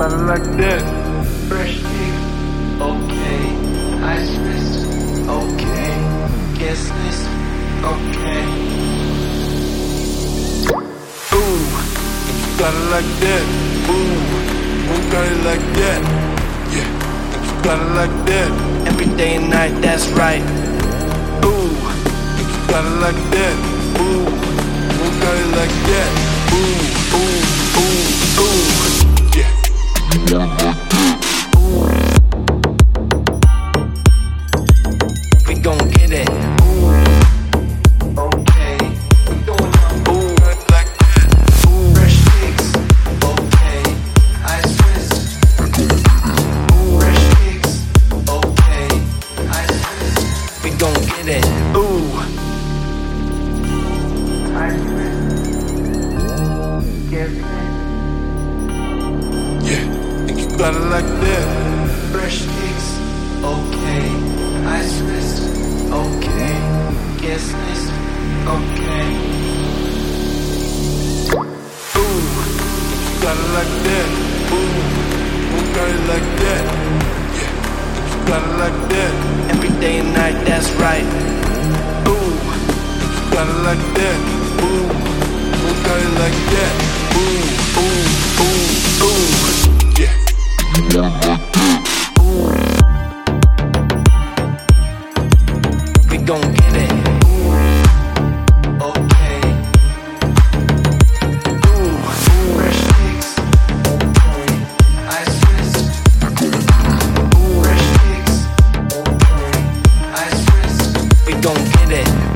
got it like that. Fresh pick, okay. Ice wrist, okay. Guest list, okay. Ooh, you got it like that. Ooh, you got it like that. Yeah, you got it like that. Every day and night, that's right. Ooh, you got it like that. Ooh, you got it like that. Ooh, ooh, ooh, ooh. Yeah. We gon' get it. Okay. We going up. Ooh, like that. Ooh, Fresh kicks, okay. Ice wrist. Fresh kicks, okay. Ice wrist. We gon' get it. ooh. Ice wrist. Guest list. Yeah, and you got it like that. Fresh kicks, okay. Ice wrist, okay. Guest list, okay. Ooh, you got it like that. Ooh, you got it like that. Yeah, you got it like that. Every day and night, that's right. Ooh, you got it like that. Ooh, you got it like that. Ooh, ooh, ooh, ooh. Yeah. We gon' get it. Okay. Ooh, Fresh kicks, okay. Ice wrist. Fresh kicks, okay. Ice wrist. We gon' get it.